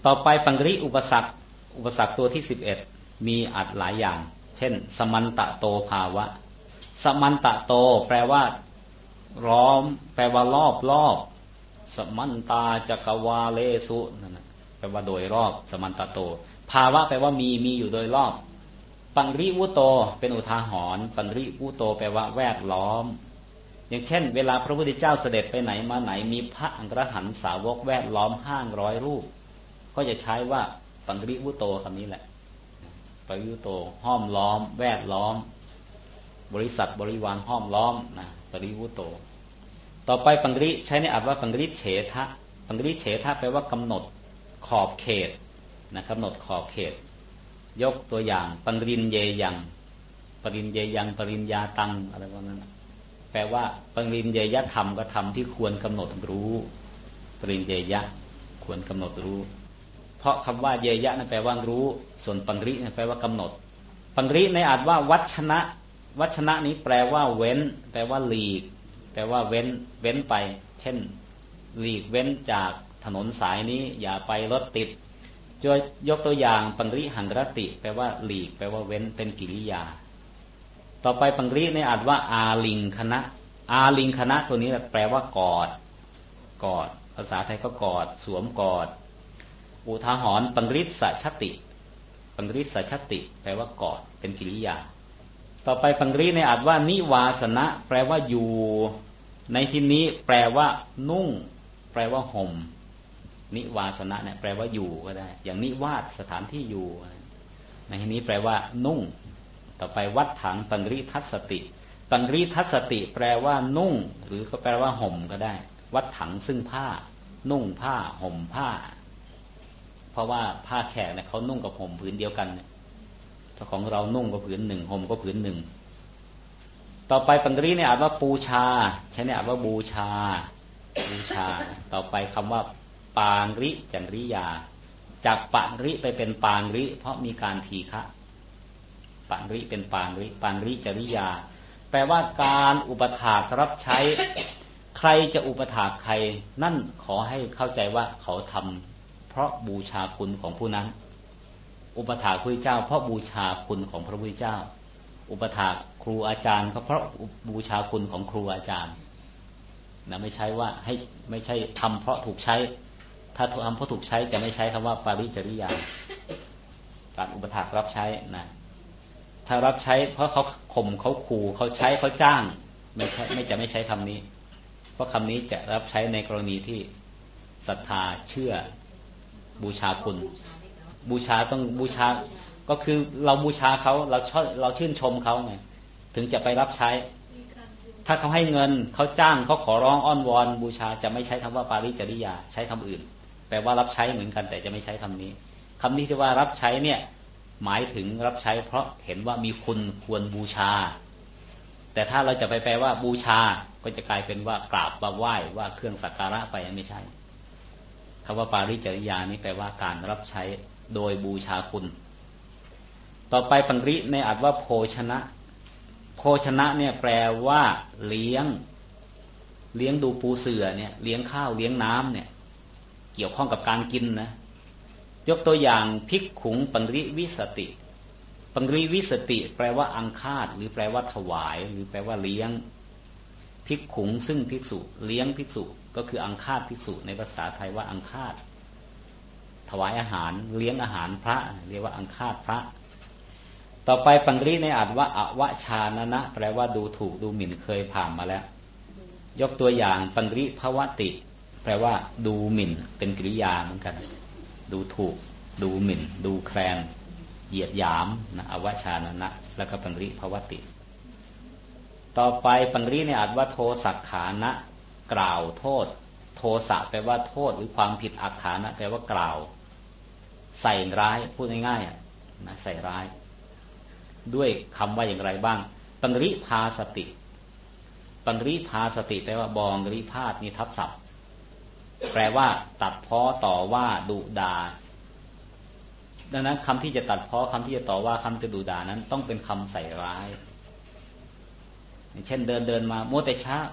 ต่อไปปังริอุปสรรคตัวที่11มีอัดหลายอย่างเช่นสมันตะโตภาวะสมันตะโตแปลว่าล้อมแปลว่ารอบสมันตาจักวาเลสุนั่นนะแปลว่าโดยรอบสมันตะโตภาวะแปลว่ามีอยู่โดยรอบปังริวุโตเป็นอุทาหรณ์ปังริวุโตแปลว่าแวดล้อมอย่างเช่นเวลาพระพุทธเจ้าเสด็จไปไหนมาไหนมีพระอรหันต์สาวกแวดล้อม500 รูปก็จะใช้ว่าปังริวุโตคำนี้แหละปังริวุโตห้อมล้อมแวดล้อมบริษัทบริวารห้อมล้อมนะปังริวุโตต่อไปปังริใช้ในอัตว่าปังริเฉทะปังริเฉทะแปลว่ากำหนดขอบเขตนะกำหนดขอบเขตยกตัวอย่างปังรินเยยังปรินเยยังปริญญาตังอะไรพวกนั้นแปลว่าปังรินเยยะธรรมก็ธรรมที่ควรกำหนดรู้ปรินเยยะควรกำหนดรู้เพราะคำว่าเยยะนั่นแปลว่ารู้ส่วนปังรินั่นแปลว่ากำหนดปังริในอัตว่าวัชนะนี้แปลว่าเว้นแปลว่าหลีกแปลว่าเว้นไปเช่นหลีกเว้นจากถนนสายนี้อย่าไปรถติดจะยกตัวอย่างปังริหังรติแปลว่าหลีกแปลว่าเว้นเป็นกิริยาต่อไปปังริในอัตว่าอาลิงคณะอาลิงคณะตัวนี้แปลว่ากอดภาษาไทยก็กอดสวมกอดอุทาหรณ์ปังริสัชติปังริสัชติแปลว่ากอดเป็นกิริยาต่อไปปังริในอัตว่านิวาสนะแปลว่าอยู่ในที่นี้แปลว่านุ่งแปลว่าห่มนิวาสนะเนี่ยแปลว่าอยู่ก็ได้อย่างนิวาสสถานที่อยู่ในที่นี้แปลว่านุ่งต่อไปวัดถังปังริทัศติปังริทัศติแปลว่านุ่งหรือก็แปลว่าห่มก็ได้วัดถังซึ่งผ้านุ่งผ้าห่มผ้าเพราะว่าผ้าแขกเนี่ยเขานุ่งกับห่มผืนเดียวกันเนี่ยถ้าของเรานุ่งก็ผืนหนึ่งห่มก็ผืนหนึ่งต่อไปปังริเนี่ยอ่านว่าปูชาใช้เนี่ยอ่านว่าบูชาต่อไปคำว่าปางริจันริยาจากปางริไปเป็นปางริเพราะมีการทีฆะปางริเป็นปางริจริยาแปลว่าการอุปถากรับใช้ใครจะอุปถากใครนั่นขอให้เข้าใจว่าเขาทำเพราะบูชาคุณของผู้นั้นอุปถากพระเจ้าเพราะบูชาคุณของพระพุทธเจ้าอุปถากครูอาจารย์ก็เพราะบูชาคุณของครูอาจารย์นะไม่ใช่ว่าไม่ใช่ทำเพราะถูกใช้ถ้าทำเพราะถูกใช้จะไม่ใช้คำว่าปาริจริยาการอุปถากรับใช้นะถ้ารับใช้เพราะเขาข่มเขาขู่เขาใช้เขาจ้างไม่ใช้คำนี้เพราะคำนี้จะรับใช้ในกรณีที่ศรัทธาเชื่อบูชาคุณบูชาต้องบูชาก็คือเราบูชาเขาเราชื่นชมเขาไงถึงจะไปรับใช้ถ้าเขาให้เงินเขาจ้างเขาขอร้องอ้อนวอนบูชาจะไม่ใช้คำว่าปาริจริยาใช้คำอื่นแปลว่ารับใช้เหมือนกันแต่จะไม่ใช้คำนี้ที่ว่ารับใช้เนี่ยหมายถึงรับใช้เพราะเห็นว่ามีคุณควรบูชาแต่ถ้าเราจะไปแปลว่าบูชาก็จะกลายเป็นว่ากราบว่าไหว้ว่าเครื่องสักการะไปไม่ใช่คำว่าปาริจริยานี้แปลว่าการรับใช้โดยบูชาคุณต่อไปปังริในอัตว่าโภชนะเนี่ยแปลว่าเลี้ยงดูปูเสือเนี่ยเลี้ยงข้าวเลี้ยงน้ำเนี่ยเกี่ยวข้องกับการกินนะยกตัวอย่างภิกขุงปังริวิสติปังริวิสติแปลว่าอังคาดหรือแปลว่าถวายหรือแปลว่าเลี้ยงภิกขุงซึ่งภิกษุเลี้ยงภิกษุก็คืออังคาดภิกษุในภาษาไทยว่าอังคาดถวายอาหารเลี้ยงอาหารพระเรียกว่าอังคาดพระต่อไปปังริในอัตว่าอวชานนะแปลว่าดูถูกดูหมิ่นเคยผ่านมาแล้วยกตัวอย่างปังริภวติแปลว่าดูหมิ่นเป็นกริยาเหมือนกันดูถูกดูหมิ่นดูแคลนเหยียดหยามนะอวชานนะแล้วก็ปังริภวติต่อไปปังริในอัตว่าโทสักขานะกล่าวโทษโทสะแปลว่าโทษหรือความผิดอักขานะแปลว่ากล่าวใส่ร้ายพูดง่ายๆนะใส่ร้ายด้วยคำว่าอย่างไรบ้างปังริภาสติปังริภาสติแปลว่าบองริพาสนี่ทับศัพท์แปลว่าตัดพ้อต่อว่าดุด่าดังนั้นคำที่จะตัดพ้อคำที่จะต่อว่าคำจะดุด่านั้นต้องเป็นคำใส่ร้ายอย่างเช่นเดินมามัวแต่ช้า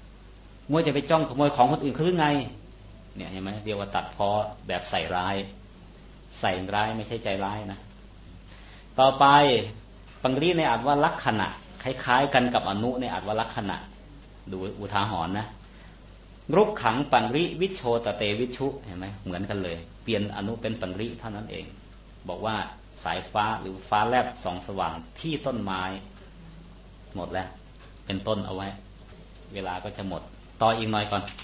มัวจะไปจ้องขโมยของคนอื่นคือไงเนี่ยเห็นไหมเรียกว่าตัดพ้อแบบใส่ร้ายใส่ร้ายไม่ใช่ใจร้ายนะต่อไปปังรีในอัตว่าลักษณะคล้ายๆกันกับอนุในอัตว่าลักษณะดูอุทาหรณ์นะรุกขังปังริวิชโชตเตวิชุเห็นไหมเหมือนกันเลยเปลี่ยนอนุเป็นปังริเท่านั้นเองบอกว่าสายฟ้าหรือฟ้าแลบส่องสว่างที่ต้นไม้หมดแล้วเป็นต้นเอาไว้เวลาก็จะหมดต่ออีกหน่อยก่อน